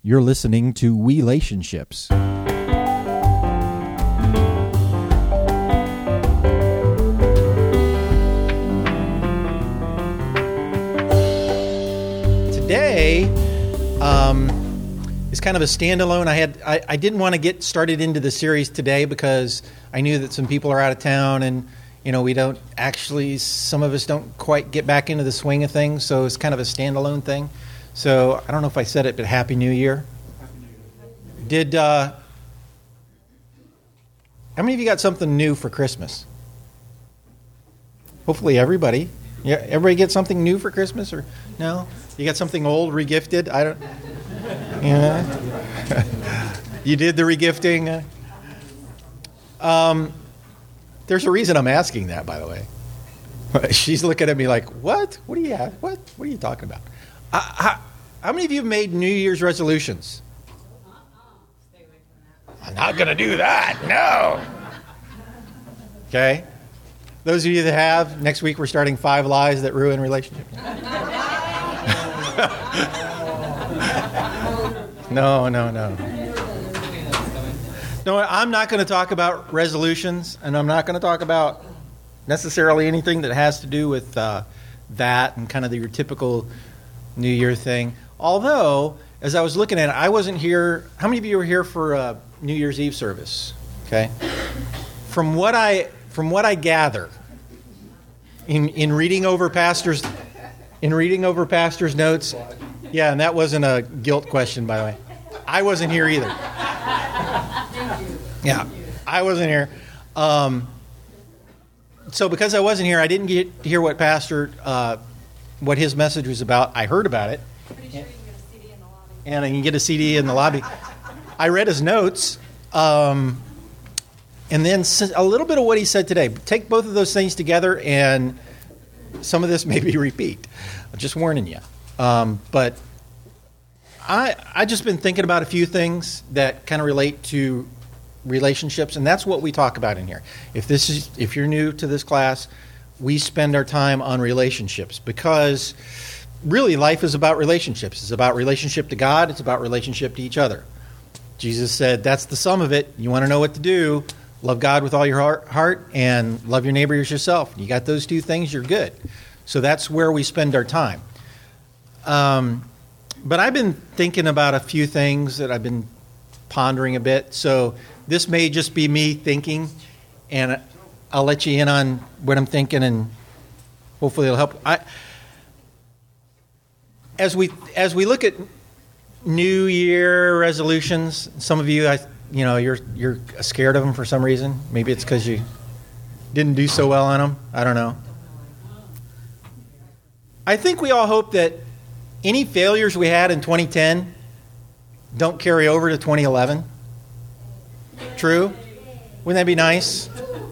You're listening to Relationships. Today is kind of a standalone. I didn't want to get started into the series today because I knew that some people are out of town and some of us don't quite get back into the swing of things, so it's kind of a standalone thing. So I don't know if I said it, but Happy New Year. Happy New Year. How many of you got something new for Christmas? Hopefully everybody. Yeah, everybody get something new for Christmas, or no? You got something old regifted? I don't. Yeah. You did the regifting. There's a reason I'm asking that, by the way. She's looking at me like, "What? What do you have? What are you talking about?" How many of you have made New Year's resolutions? Stay away from that. I'm not going to do that. No. Okay. Those of you that have, next week we're starting 5 lies that ruin relationships. No. No, I'm not going to talk about resolutions, and I'm not going to talk about necessarily anything that has to do with that and kind of your typical New Year thing. Although, as I was looking at it, I wasn't here. How many of you were here for New Year's Eve service? Okay. From what I gather, in reading over pastors' notes, yeah, and that wasn't a guilt question, by the way. I wasn't here either. Yeah, I wasn't here. So because I wasn't here, I didn't get to hear what what his message was about. I heard about it. Pretty sure you can get a CD in the lobby. And I can get a CD in the lobby. I read his notes, and then a little bit of what he said today. Take both of those things together, and some of this may be repeat. I'm just warning you. But I just been thinking about a few things that kind of relate to relationships, and that's what we talk about in here. If you're new to this class, we spend our time on relationships because really life is about relationships. It's about relationship to God. It's about relationship to each other. Jesus said that's the sum of it. You want to know what to do, love God with all your heart and love your neighbor as yourself. You got those two things, you're good. So that's where we spend our time. But I've been thinking about a few things that I've been pondering a bit. So this may just be me thinking, and I'll let you in on what I'm thinking, and hopefully it'll help. As we look at New Year resolutions, some of you, you're scared of them for some reason. Maybe it's because you didn't do so well on them. I don't know. I think we all hope that any failures we had in 2010 don't carry over to 2011. True? Wouldn't that be nice?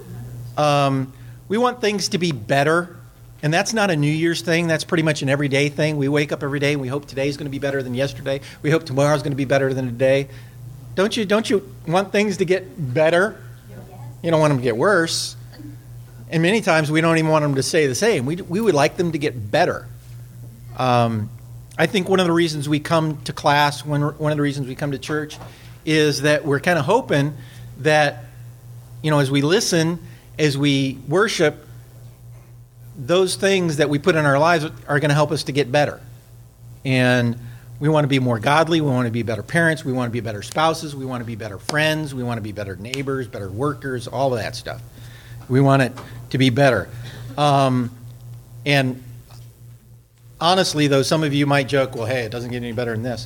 We want things to be better, and that's not a New Year's thing. That's pretty much an everyday thing. We wake up every day and we hope today's going to be better than yesterday. We hope tomorrow's going to be better than today. Don't you want things to get better? You don't want them to get worse. And many times we don't even want them to stay the same. We would like them to get better. I think one of the reasons we come to class, one of the reasons we come to church, is that we're kind of hoping that, as we listen, as we worship, those things that we put in our lives are going to help us to get better. And we want to be more godly. We want to be better parents. We want to be better spouses. We want to be better friends. We want to be better neighbors, better workers, all of that stuff. We want it to be better. And honestly, though, some of you might joke, well, hey, it doesn't get any better than this.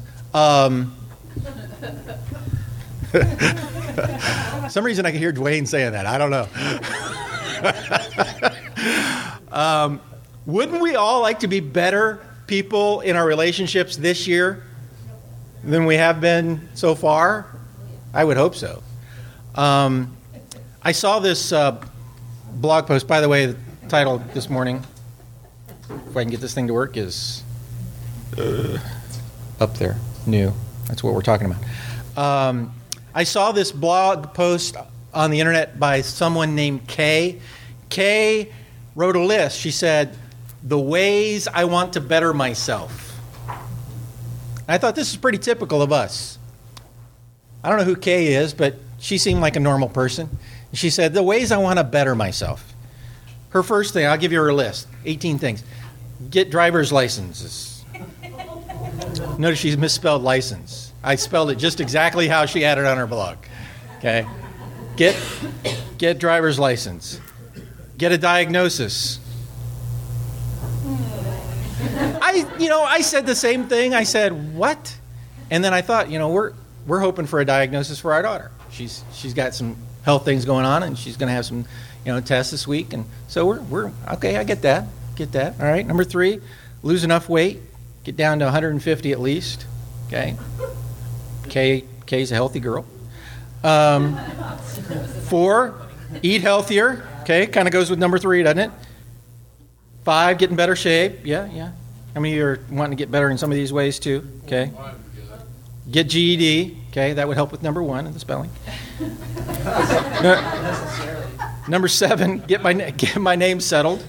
Some reason I can hear Dwayne saying that. I don't know. Wouldn't we all like to be better people in our relationships this year than we have been so far? I would hope so. I saw this blog post. By the way, the title this morning, if I can get this thing to work, is up there. New. That's what we're talking about. I saw this blog post on the internet by someone named Kay. Kay wrote a list. She said, the ways I want to better myself. I thought this is pretty typical of us. I don't know who Kay is, but she seemed like a normal person. She said, the ways I want to better myself. Her first thing, I'll give you her list, 18 things. Get driver's licenses. Notice she's misspelled license. I spelled it just exactly how she had it on her blog. Okay? Get driver's license. Get a diagnosis. I said the same thing. I said, what? And then I thought, we're hoping for a diagnosis for our daughter. She's got some health things going on, and she's going to have some, tests this week. And so we're okay. I get that. All right. Number 3, lose enough weight. Get down to 150 at least. Okay. Kay's a healthy girl. 4, eat healthier. Okay. Kind of goes with number 3, doesn't it? 5, get in better shape. Yeah. How many of you are wanting to get better in some of these ways too? Okay. Get GED. Okay, that would help with number 1 in the spelling. Number 7, get my name settled.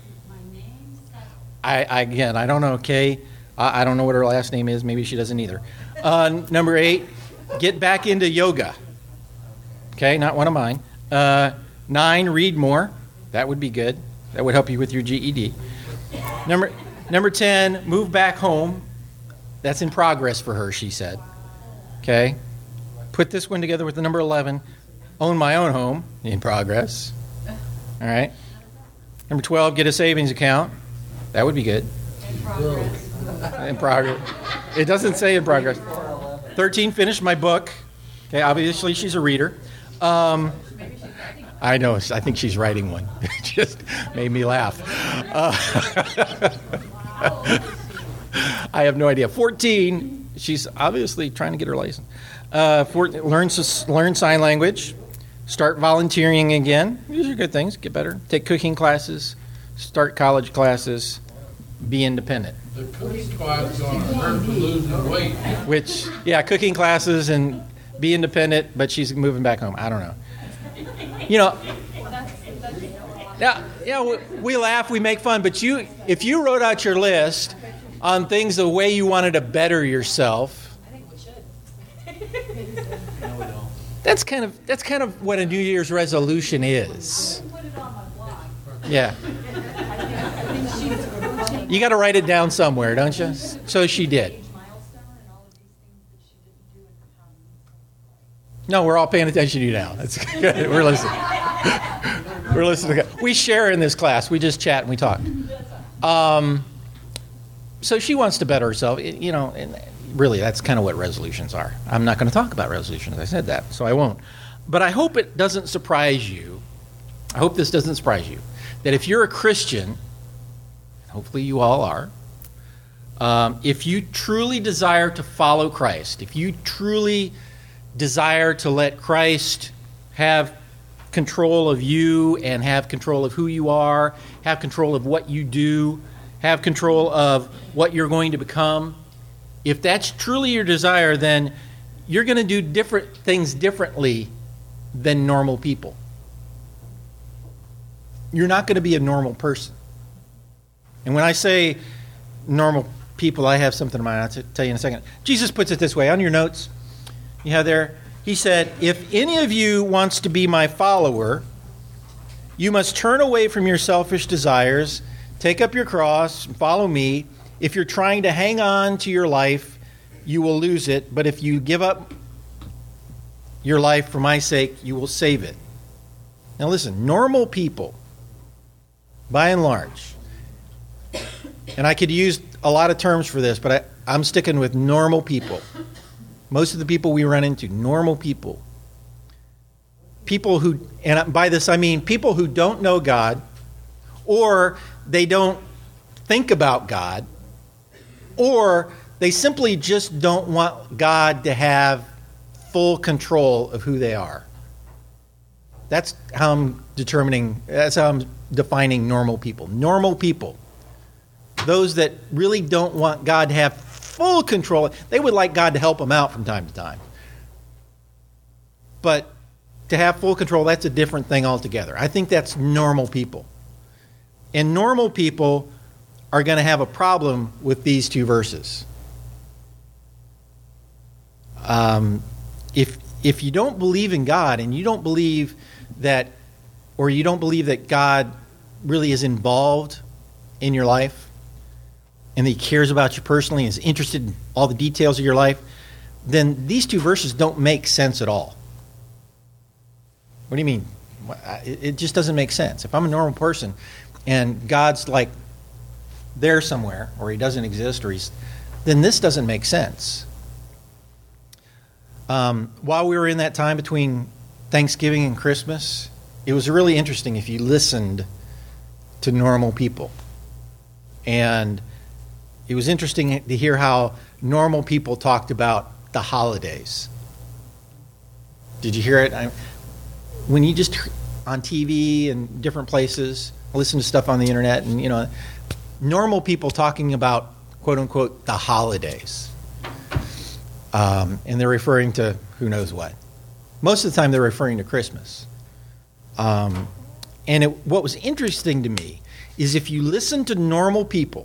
I don't know, Kay. I don't know what her last name is. Maybe she doesn't either. Number 8, get back into yoga. Okay, not one of mine. 9, read more. That would be good. That would help you with your GED. Number 10, move back home. That's in progress for her, she said. Okay. Put this one together with the number 11. Own my own home. In progress. All right. Number 12, get a savings account. That would be good. In progress. It doesn't say in progress. 13, finish my book. Okay, obviously she's a reader. I know. I think she's writing one. It just made me laugh. I have no idea. 14, she's obviously trying to get her license. 14, learn sign language. Start volunteering again. These are good things. Get better. Take cooking classes. Start college classes. Be independent. The cooking class is on her for losing weight. Cooking classes and be independent, but she's moving back home. I don't know. We laugh, we make fun, but if you wrote out your list on things the way you wanted to better yourself, I think we should. that's kind of what a New Year's resolution is. Put it on my blog. Yeah. You got to write it down somewhere, don't you? So she did. Milestone and all of these things that she didn't do in her time. No, we're all paying attention to you now. That's good. We're listening. We're listening. We share in this class. We just chat and we talk. So she wants to better herself. And really, that's kind of what resolutions are. I'm not going to talk about resolutions. I said that, so I won't. But I hope it doesn't surprise you. I hope this doesn't surprise you that if you're a Christian, hopefully you all are, if you truly desire to follow Christ, if you truly desire to let Christ have control of you and have control of who you are, have control of what you do, have control of what you're going to become, if that's truly your desire, then you're going to do different things differently than normal people. You're not going to be a normal person. And when I say normal people, I have something in mind. I'll tell you in a second. Jesus puts it this way. On your notes, you have there, he said, if any of you wants to be my follower, you must turn away from your selfish desires, take up your cross, and follow me. If you're trying to hang on to your life, you will lose it. But if you give up your life for my sake, you will save it. Now listen, normal people, by and large, and I could use a lot of terms for this, but I'm sticking with normal people. Most of the people we run into, normal people. People who, and by this I mean people who don't know God, or they don't think about God, or they simply just don't want God to have full control of who they are. That's how I'm defining normal people. Normal people. Those that really don't want God to have full control. They would like God to help them out from time to time. But to have full control, that's a different thing altogether. I think that's normal people. And normal people are going to have a problem with these two verses. If you don't believe in God and you don't believe that, or you don't believe that God really is involved in your life and that he cares about you personally and is interested in all the details of your life, then these two verses don't make sense at all. What do you mean? It just doesn't make sense. If I'm a normal person and God's like there somewhere, or he doesn't exist, then this doesn't make sense. While we were in that time between Thanksgiving and Christmas, it was really interesting if you listened to normal people. And it was interesting to hear how normal people talked about the holidays. Did you hear it? When you just, on TV and different places, listen to stuff on the internet, and, normal people talking about, quote unquote, the holidays. And they're referring to who knows what. Most of the time they're referring to Christmas. What was interesting to me is if you listen to normal people,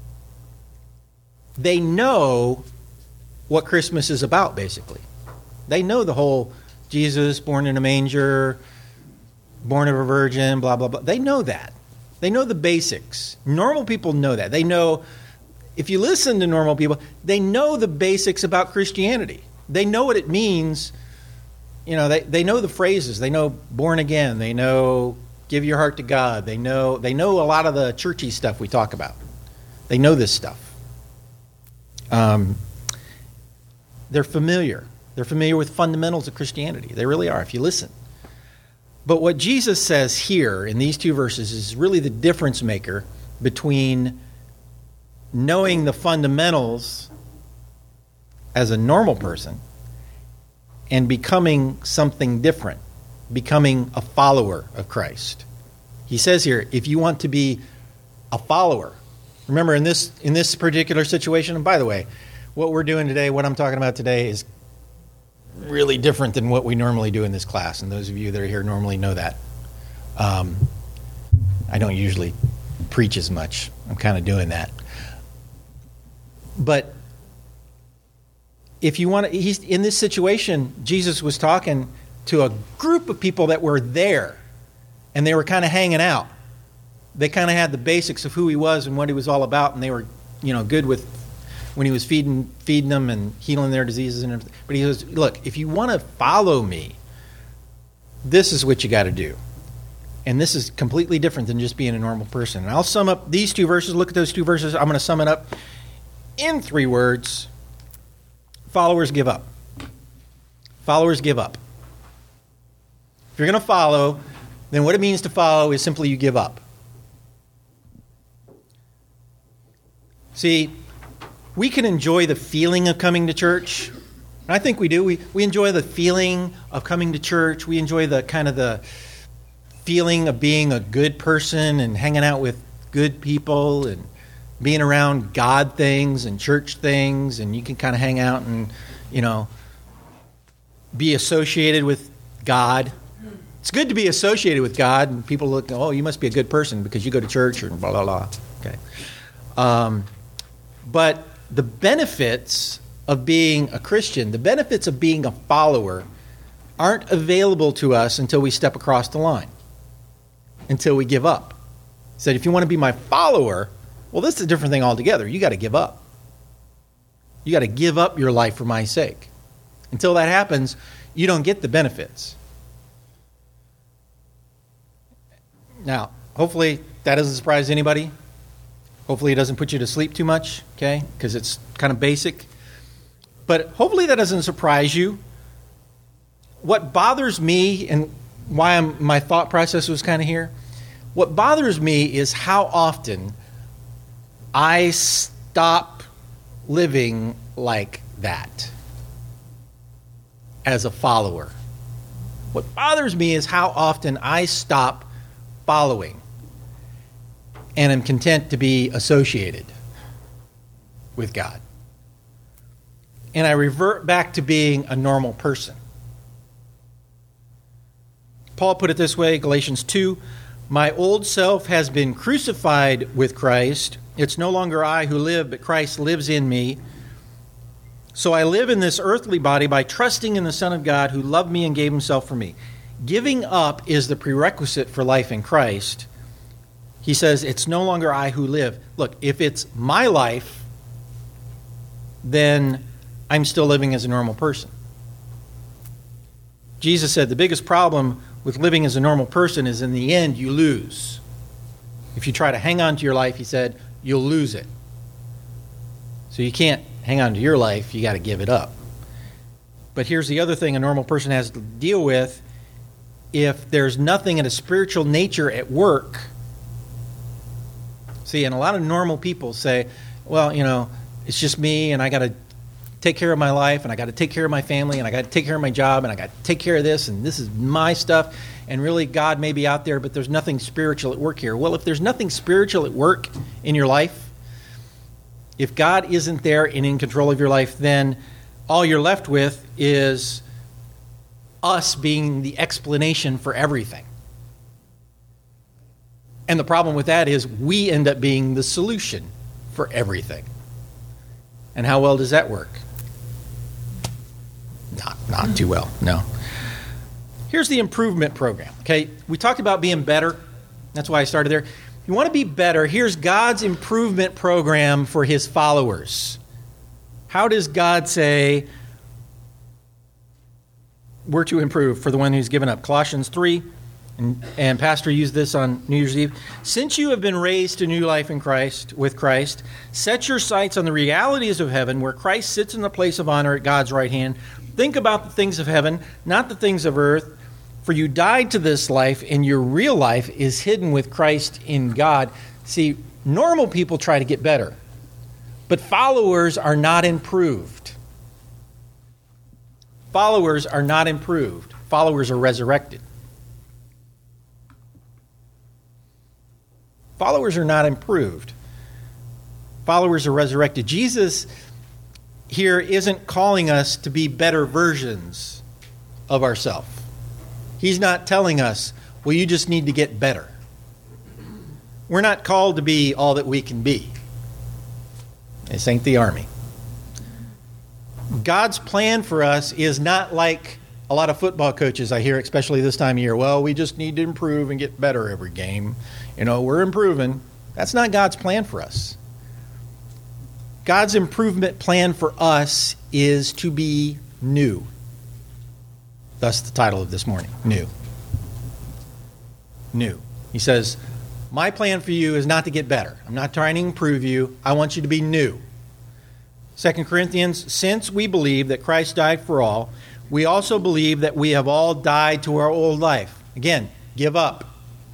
they know what Christmas is about, basically. They know the whole Jesus, born in a manger, born of a virgin, blah, blah, blah. They know that. They know the basics. Normal people know that. They know, if you listen to normal people, they know the basics about Christianity. They know what it means. They know the phrases. They know born again. They know give your heart to God. They know a lot of the churchy stuff we talk about. They know this stuff. They're familiar. They're familiar with fundamentals of Christianity. They really are, if you listen. But what Jesus says here in these two verses is really the difference maker between knowing the fundamentals as a normal person and becoming something different, becoming a follower of Christ. He says here, if you want to be a follower, remember in this particular situation, and by the way, what we're doing today, what I'm talking about today is really different than what we normally do in this class, and those of you that are here normally know that. I don't usually preach as much. I'm kind of doing that. But if you want to, in this situation, Jesus was talking to a group of people that were there, and they were kind of hanging out. They kind of had the basics of who he was and what he was all about, and they were, good with when he was feeding them and healing their diseases and everything. But he goes, look, if you want to follow me, this is what you got to do. And this is completely different than just being a normal person. And I'll sum up these two verses. Look at those two verses. I'm going to sum it up in 3 words. Followers give up. Followers give up. If you're going to follow, then what it means to follow is simply you give up. See, we can enjoy the feeling of coming to church. And I think we do. We enjoy the feeling of coming to church. We enjoy the kind of the feeling of being a good person and hanging out with good people and being around God things and church things. And you can kind of hang out and, be associated with God. It's good to be associated with God. And people look, oh, you must be a good person because you go to church and blah, blah, blah. Okay. But the benefits of being a Christian, the benefits of being a follower, aren't available to us until we step across the line, until we give up. He said, if you want to be my follower, well, this is a different thing altogether. You got to give up. You got to give up your life for my sake. Until that happens, you don't get the benefits. Now, hopefully that doesn't surprise anybody. Hopefully it doesn't put you to sleep too much, okay? Because it's kind of basic. But hopefully that doesn't surprise you. What bothers me, and why my thought process was kind of here, what bothers me is how often I stop living like that as a follower. What bothers me is how often I stop following and am content to be associated with God. And I revert back to being a normal person. Paul put it this way, Galatians 2, my old self has been crucified with Christ. It's no longer I who live, but Christ lives in me. So I live in this earthly body by trusting in the Son of God who loved me and gave himself for me. Giving up is the prerequisite for life in Christ. He says, it's no longer I who live. Look, if it's my life, then I'm still living as a normal person. Jesus said the biggest problem with living as a normal person is in the end you lose. If you try to hang on to your life, he said, you'll lose it. So you can't hang on to your life, you got to give it up. But here's the other thing a normal person has to deal with. If there's nothing in a spiritual nature at work, see, and a lot of normal people say, well, it's just me, and I got to take care of my life, and I got to take care of my family, and I got to take care of my job, and I got to take care of this, and this is my stuff, and really God may be out there, but there's nothing spiritual at work here. Well, if there's nothing spiritual at work in your life, if God isn't there and in control of your life, then all you're left with is us being the explanation for everything. And the problem with that is we end up being the solution for everything. And how well does that work? Not too well, no. Here's the improvement program, okay? We talked about being better. That's why I started there. If you want to be better, here's God's improvement program for his followers. How does God say we're to improve for the one who's given up? Colossians 3, and Pastor used this on New Year's Eve. Since you have been raised to new life in Christ, with Christ, set your sights on the realities of heaven, where Christ sits in the place of honor at God's right hand. Think about the things of heaven, not the things of earth. For you died to this life, and your real life is hidden with Christ in God. See, normal people try to get better, but followers are not improved. Followers are not improved. Followers are resurrected. Followers are not improved. Followers are resurrected. Jesus here isn't calling us to be better versions of ourselves. He's not telling us, well, you just need to get better. We're not called to be all that we can be. This ain't the army. God's plan for us is not like a lot of football coaches I hear, especially this time of year. Well, we just need to improve and get better every game. We're improving. That's not God's plan for us. God's improvement plan for us is to be new. Thus the title of this morning, New. New. He says, my plan for you is not to get better. I'm not trying to improve you. I want you to be new. 2 Corinthians, since we believe that Christ died for all, we also believe that we have all died to our old life. Again, give up.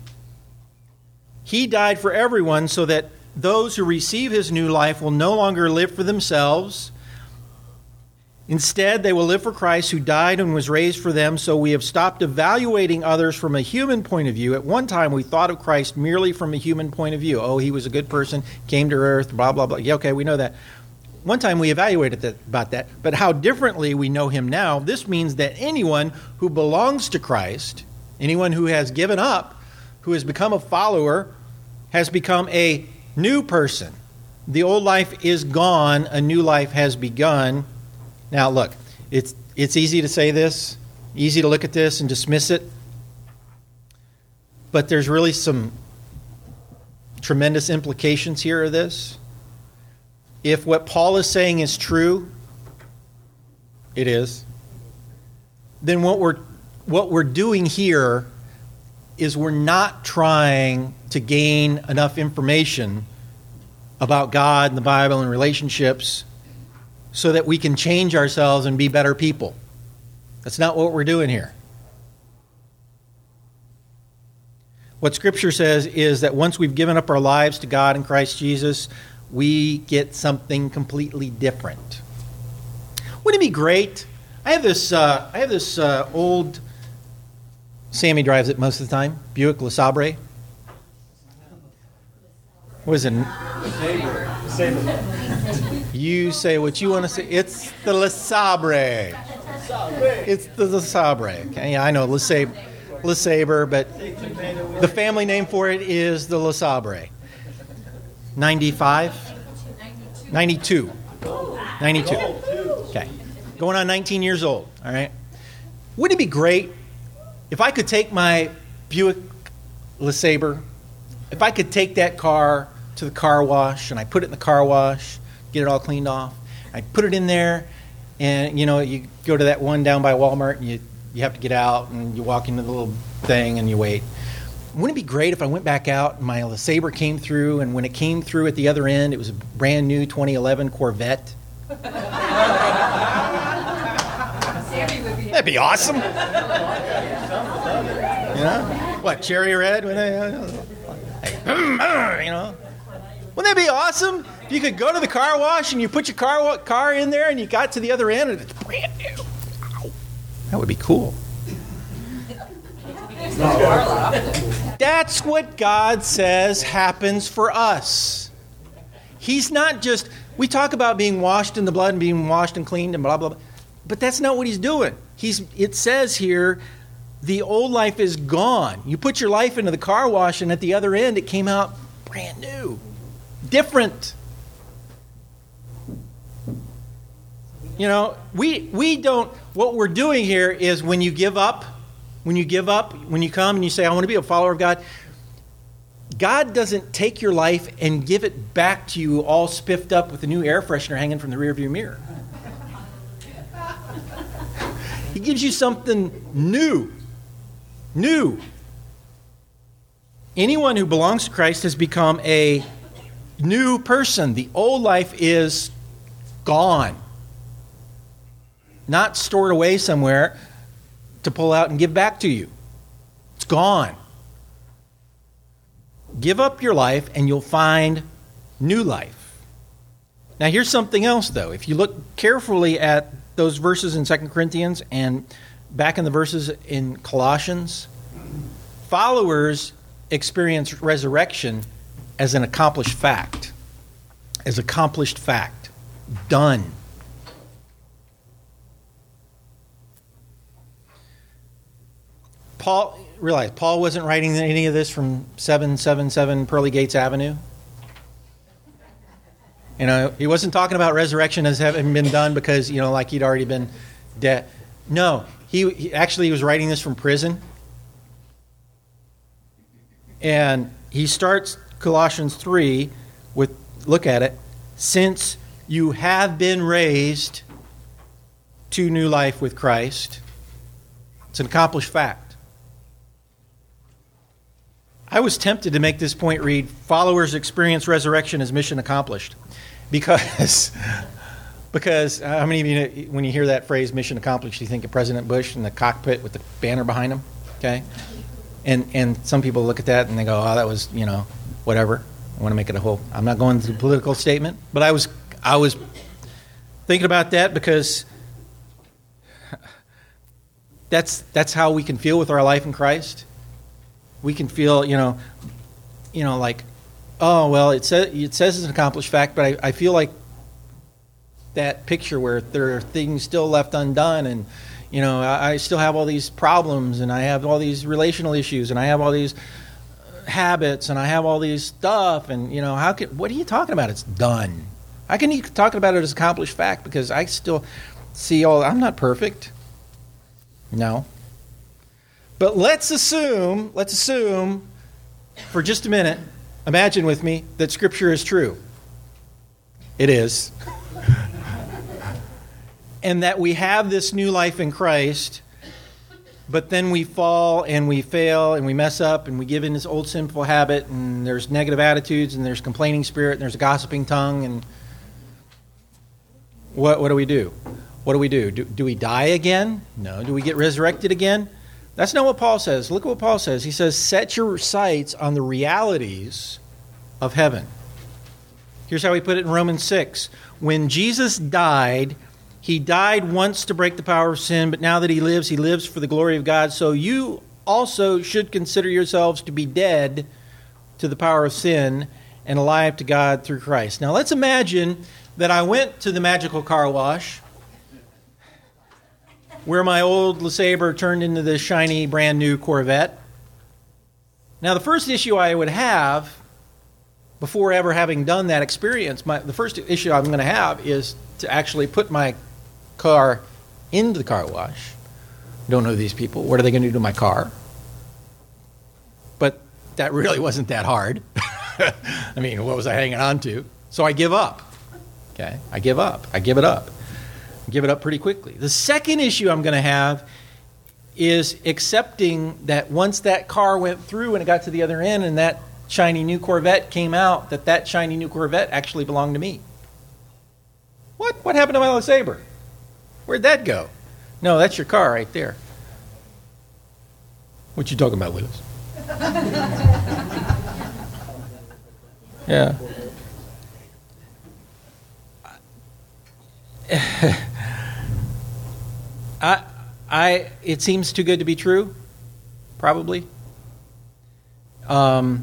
He died for everyone so that those who receive his new life will no longer live for themselves. Instead, they will live for Christ who died and was raised for them, so we have stopped evaluating others from a human point of view. At one time, we thought of Christ merely from a human point of view. Oh, he was a good person, came to earth, blah, blah, blah. Yeah, okay, we know that. One time we evaluated about that, but how differently we know him now. This means that anyone who belongs to Christ, anyone who has given up, who has become a follower, has become a new person. The old life is gone, a new life has begun. Now, look, it's easy to say this, easy to look at this and dismiss it, but there's really some tremendous implications here of this. If what Paul is saying is true, it is, then what we're doing here is we're not trying to gain enough information about God and the Bible and relationships so that we can change ourselves and be better people. That's not what we're doing here. What Scripture says is that once we've given up our lives to God in Christ Jesus, we get something completely different. Wouldn't it be great? I have this old, Sammy drives it most of the time, Buick LeSabre. What is it? You say what you want to say. It's the LeSabre. It's the LeSabre. Okay, yeah, I know LeSabre, but the family name for it is the LeSabre. 95? 92. Okay. Going on 19 years old, all right? Wouldn't it be great if I could take my Buick LeSabre, if I could take that car to the car wash, and I put it in the car wash, get it all cleaned off, I put it in there, and, you go to that one down by Walmart, and you have to get out, and you walk into the little thing, and you wait. Wouldn't it be great if I went back out and my LeSabre came through, and when it came through at the other end, it was a brand new 2011 Corvette? That'd be awesome. What, cherry red? Wouldn't that be awesome? If you could go to the car wash and you put your car in there and you got to the other end and it's brand new. Wow. That would be cool. That's what God says happens for us. He's not just, we talk about being washed in the blood and being washed and cleaned and blah, blah, blah. But that's not what he's doing. It says here, the old life is gone. You put your life into the car wash and at the other end it came out brand new. Different. We don't, what we're doing here is when you come and you say, I want to be a follower of God, God doesn't take your life and give it back to you all spiffed up with a new air freshener hanging from the rearview mirror. He gives you something new. New. Anyone who belongs to Christ has become a new person. The old life is gone. Not stored away somewhere to pull out and give back to you. It's gone. Give up your life and you'll find new life. Now here's something else though. If you look carefully at those verses in 2 Corinthians and back in the verses in Colossians, followers experience resurrection as an accomplished fact. As accomplished fact. Done. Paul wasn't writing any of this from 777 Pearly Gates Avenue. He wasn't talking about resurrection as having been done because, like he'd already been dead. No, he actually was writing this from prison. And he starts Colossians 3 with, look at it, since you have been raised to new life with Christ. It's an accomplished fact. I was tempted to make this point read, followers experience resurrection as mission accomplished. Because how many of you, when you hear that phrase, mission accomplished, you think of President Bush in the cockpit with the banner behind him? Okay? And some people look at that and they go, oh, that was, whatever. I want to make it a whole, I'm not going to the political statement. But I was thinking about that because that's how we can feel with our life in Christ. We can feel, like, oh, well, it says it's an accomplished fact, but I feel like that picture where there are things still left undone, and, I still have all these problems, and I have all these relational issues, and I have all these habits, and I have all these stuff, and, what are you talking about? It's done. How can you talk about it as accomplished fact? Because I still see I'm not perfect. No. But let's assume for just a minute, imagine with me that Scripture is true. It is. And that we have this new life in Christ, but then we fall and we fail and we mess up and we give in this old sinful habit, and there's negative attitudes and there's complaining spirit and there's a gossiping tongue, and what do we do? What do we do? Do we die again? No. Do we get resurrected again? That's not what Paul says. Look at what Paul says. He says, set your sights on the realities of heaven. Here's how he put it in Romans 6. When Jesus died, he died once to break the power of sin, but now that he lives for the glory of God. So you also should consider yourselves to be dead to the power of sin and alive to God through Christ. Now let's imagine that I went to the magical car wash where my old LeSabre turned into this shiny, brand new Corvette. Now, the first issue I would have, before ever having done that experience, the first issue I'm going to have is to actually put my car into the car wash. Don't know these people. What are they going to do to my car? But that really wasn't that hard. I mean, what was I hanging on to? So I give up. Okay? I give up. I give it up. I give it up pretty quickly. The second issue I'm going to have is accepting that once that car went through and it got to the other end and that shiny new Corvette came out, that shiny new Corvette actually belonged to me. What happened to my LeSabre? Where'd that go? No, that's your car right there. What you talking about, Lewis? Yeah. It seems too good to be true, probably. But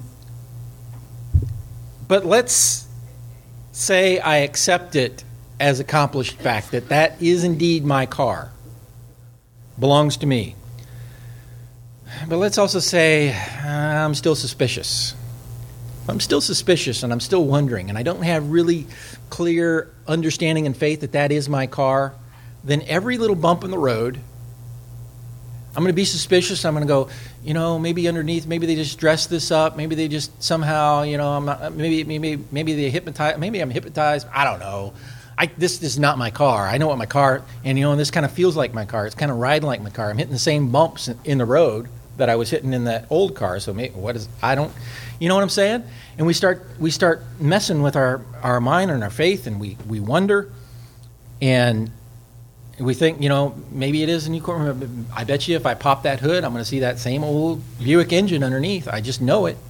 let's say I accept it as accomplished fact that is indeed my car, belongs to me. But let's also say I'm still suspicious. I'm still suspicious and I'm still wondering, and I don't have really clear understanding and faith that is my car. Then every little bump in the road, I'm going to be suspicious. I'm going to go, maybe underneath, maybe they just dressed this up. Maybe they just somehow, I'm not, maybe they hypnotize. Maybe I'm hypnotized. I don't know. This is not my car. I know what my car, and this kind of feels like my car. It's kind of riding like my car. I'm hitting the same bumps in the road that I was hitting in that old car. So maybe, you know what I'm saying? And we start messing with our mind and our faith, and we wonder, and we think, maybe it is a new car. I bet you if I pop that hood, I'm going to see that same old Buick engine underneath. I just know it.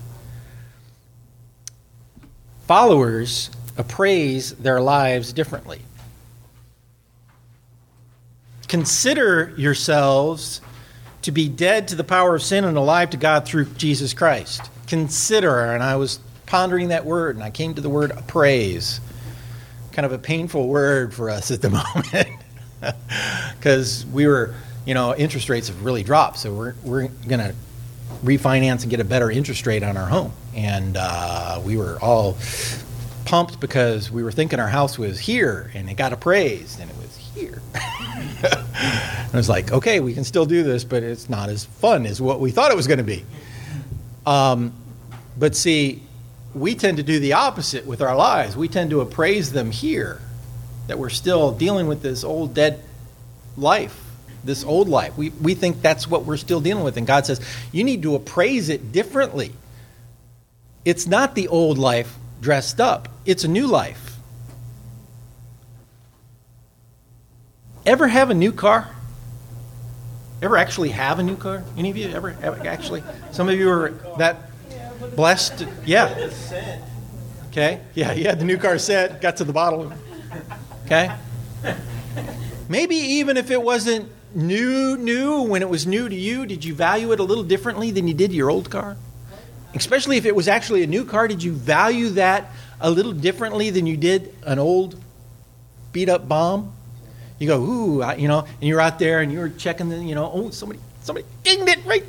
Followers appraise their lives differently. Consider yourselves to be dead to the power of sin and alive to God through Jesus Christ. Consider, and I was pondering that word, and I came to the word appraise. Kind of a painful word for us at the moment. Because we were, interest rates have really dropped, so we're going to refinance and get a better interest rate on our home. And we were all pumped because we were thinking our house was here, and it got appraised, and it was here. And I was like, okay, we can still do this, but it's not as fun as what we thought it was going to be. But see, we tend to do the opposite with our lives. We tend to appraise them here, that we're still dealing with this old dead life, this old life. We think that's what we're still dealing with. And God says, you need to appraise it differently. It's not the old life dressed up. It's a new life. Ever have a new car? Ever actually have a new car? Any of you ever actually? Some of you are that blessed. Yeah. Okay. Yeah, you had the new car set, got to the bottle. Okay? Maybe even if it wasn't new, when it was new to you, did you value it a little differently than you did your old car? Especially if it was actually a new car, did you value that a little differently than you did an old beat-up bomb? You go, ooh, and you're out there and you're checking the, somebody dinged it right,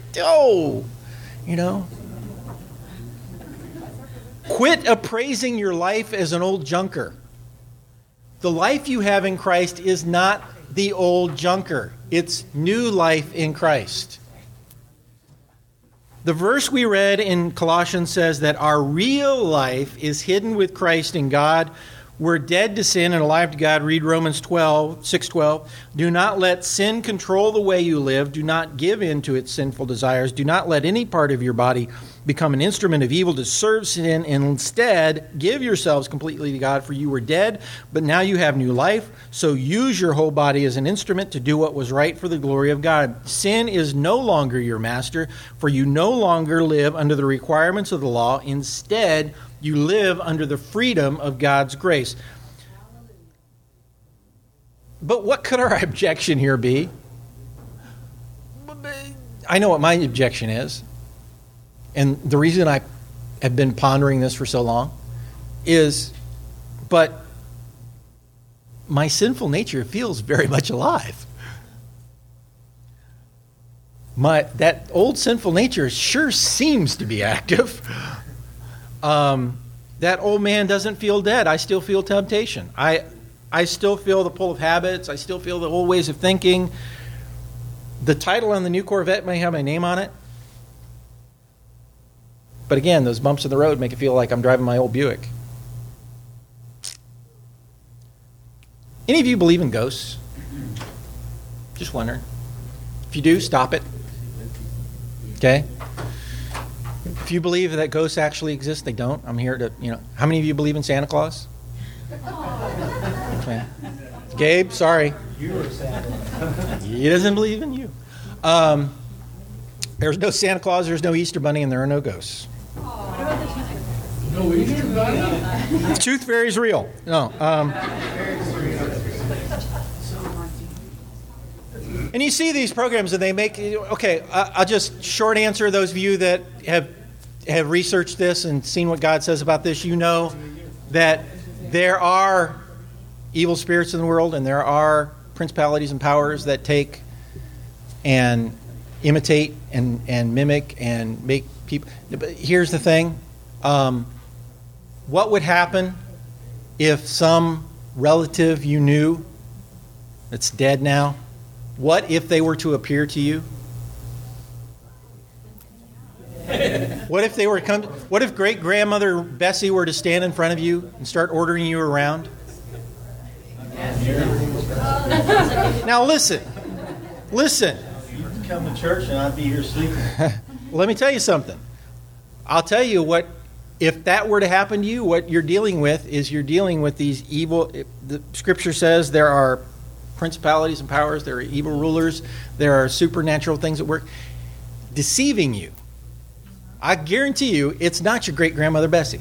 Quit appraising your life as an old junker. The life you have in Christ is not the old junker. It's new life in Christ. The verse we read in Colossians says that our real life is hidden with Christ in God. We're dead to sin and alive to God. Read Romans 6:12. Do not let sin control the way you live. Do not give in to its sinful desires. Do not let any part of your body become an instrument of evil to serve sin. Instead, give yourselves completely to God, for you were dead, but now you have new life. So use your whole body as an instrument to do what was right for the glory of God. Sin is no longer your master, for you no longer live under the requirements of the law. Instead, you live under the freedom of God's grace. But what could our objection here be? I know what my objection is. And the reason I have been pondering this for so long is, but my sinful nature feels very much alive. That old sinful nature sure seems to be active. That old man doesn't feel dead. I still feel temptation. I I still feel the pull of habits. I still feel the old ways of thinking. The title on the new Corvette may have my name on it. But again, those bumps in the road make it feel like I'm driving my old Buick. Any of you believe in ghosts? Just wondering. If you do, stop it. Okay? If you believe that ghosts actually exist, they don't. I'm here to, How many of you believe in Santa Claus? Okay. Gabe, sorry. He doesn't believe in you. There's no Santa Claus, there's no Easter Bunny, and there are no ghosts. No Easter Bunny? Tooth Fairy is real. No. And you see these programs, and they make... Okay, I'll just short answer those of you that have researched this and seen what God says about this. You know that there are evil spirits in the world, and there are principalities and powers that take and imitate and mimic and make people... But here's the thing. What would happen if some relative you knew that's dead now, what if they were to appear to you? What if they were what if great-grandmother Bessie were to stand in front of you and start ordering you around? Now listen. You'd come to church and I'd be here sleeping. Let me tell you something. I'll tell you what, if that were to happen to you, what you're dealing with is you're dealing with these evil... The Scripture says there are principalities and powers, there are evil rulers, there are supernatural things at work deceiving you. I guarantee you it's not your great-grandmother Bessie.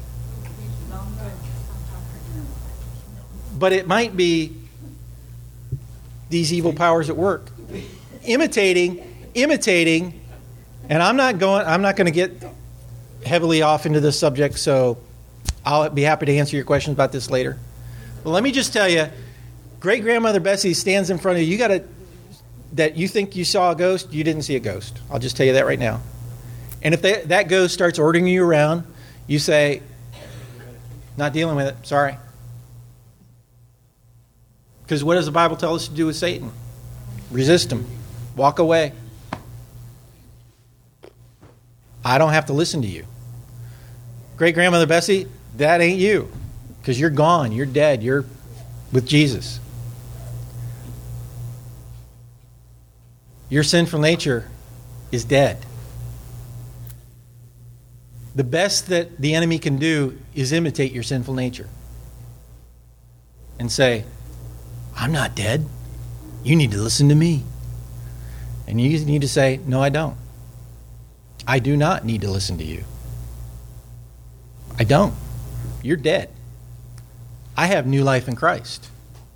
But it might be these evil powers at work. Imitating, and I'm not going to get heavily off into this subject, so I'll be happy to answer your questions about this later. But let me just tell you, great-grandmother Bessie stands in front of you. That you think you saw a ghost, you didn't see a ghost. I'll just tell you that right now. And if that ghost starts ordering you around, you say, not dealing with it, sorry. Because what does the Bible tell us to do with Satan? Resist him. Walk away. I don't have to listen to you. Great-grandmother Bessie, that ain't you. Because you're gone. You're dead. You're with Jesus. Your sinful nature is dead. The best that the enemy can do is imitate your sinful nature. And say, I'm not dead. You need to listen to me. And you need to say, no, I don't. I do not need to listen to you. I don't. You're dead. I have new life in Christ.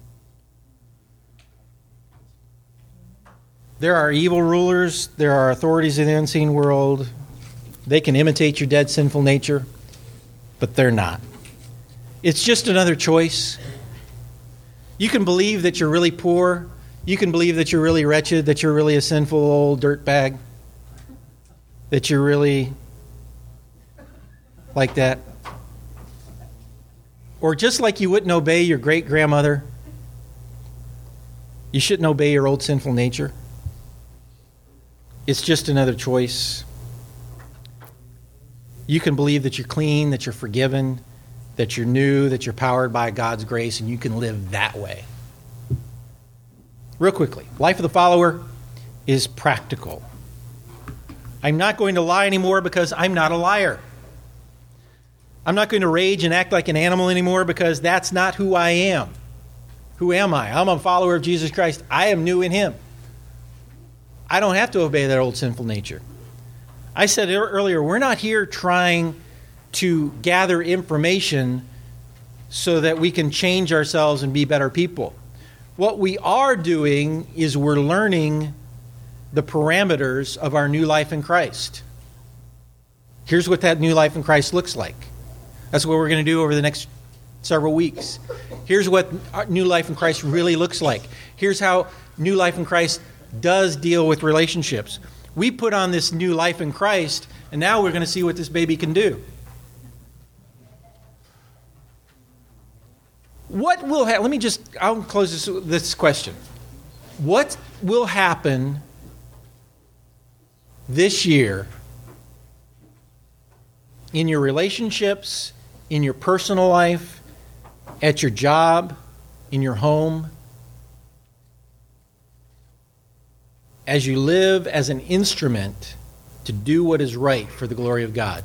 There are evil rulers. There are authorities in the unseen world. They can imitate your dead sinful nature, but they're not. It's just another choice. You can believe that you're really poor. You can believe that you're really wretched, that you're really a sinful old dirtbag, that you're really like that. Or just like you wouldn't obey your great-grandmother, you shouldn't obey your old sinful nature. It's just another choice. You can believe that you're clean, that you're forgiven, that you're new, that you're powered by God's grace, and you can live that way. Real quickly, life of the follower is practical. I'm not going to lie anymore because I'm not a liar. I'm not going to rage and act like an animal anymore because that's not who I am. Who am I? I'm a follower of Jesus Christ. I am new in Him. I don't have to obey that old sinful nature. I said earlier, we're not here trying to gather information so that we can change ourselves and be better people. What we are doing is we're learning the parameters of our new life in Christ. Here's what that new life in Christ looks like. That's what we're going to do over the next several weeks. Here's what our new life in Christ really looks like. Here's how new life in Christ does deal with relationships. We put on this new life in Christ, and now we're going to see what this baby can do. What will happen? I'll close this question. What will happen this year in your relationships, in your personal life, at your job, in your home, as you live as an instrument to do what is right for the glory of God?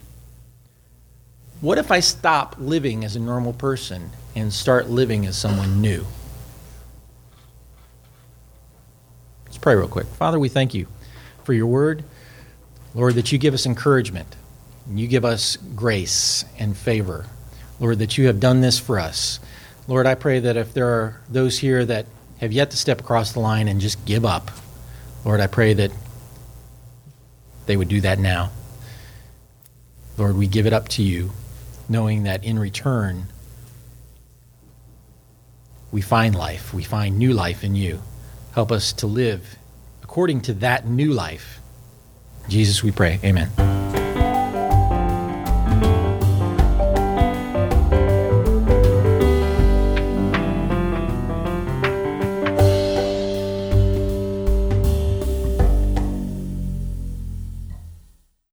What if I stop living as a normal person and start living as someone new? Let's pray real quick. Father, we thank you for your word. Lord, that you give us encouragement. And you give us grace and favor. Lord, that you have done this for us. Lord, I pray that if there are those here that have yet to step across the line and just give up, Lord, I pray that they would do that now. Lord, we give it up to you, knowing that in return, we find life. We find new life in you. Help us to live according to that new life. Jesus, we pray. Amen.